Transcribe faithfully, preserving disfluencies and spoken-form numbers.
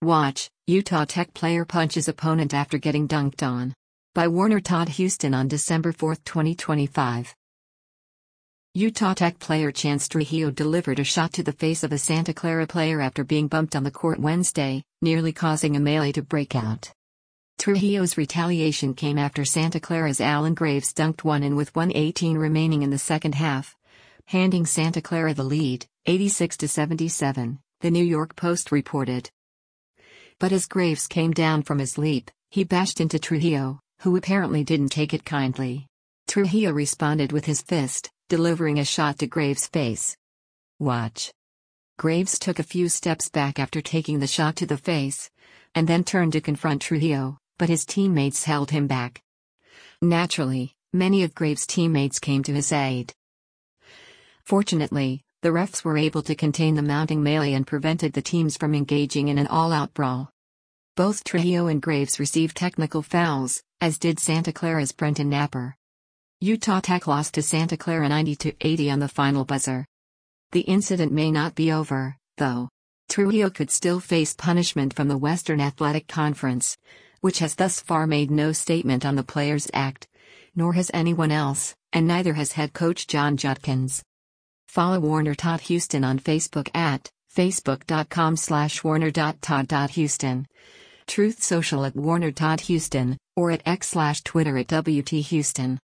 Watch, Utah Tech player punches opponent after getting dunked on. By Warner Todd Houston on December fourth, twenty twenty-five. Utah Tech player Chance Trujillo delivered a shot to the face of a Santa Clara player after being bumped on the court Wednesday, nearly causing a melee to break out. Trujillo's retaliation came after Santa Clara's Alan Graves dunked one in with one eighteen remaining in the second half, handing Santa Clara the lead, eighty-six to seventy-seven, the New York Post reported. But as Graves came down from his leap, he bashed into Trujillo, who apparently didn't take it kindly. Trujillo responded with his fist, delivering a shot to Graves' face. Watch. Graves took a few steps back after taking the shot to the face, and then turned to confront Trujillo, but his teammates held him back. Naturally, many of Graves' teammates came to his aid. Fortunately, the refs were able to contain the mounting melee and prevented the teams from engaging in an all-out brawl. Both Trujillo and Graves received technical fouls, as did Santa Clara's Brenton Napper. Utah Tech lost to Santa Clara ninety to eighty on the final buzzer. The incident may not be over, though. Trujillo could still face punishment from the Western Athletic Conference, which has thus far made no statement on the player's act, nor has anyone else, and neither has head coach Jon Judkins. Follow Warner Todd Houston on Facebook at facebook.com slash warner.todd.houston, Truth Social at Warner Todd Houston, or at X slash Twitter at W T Houston.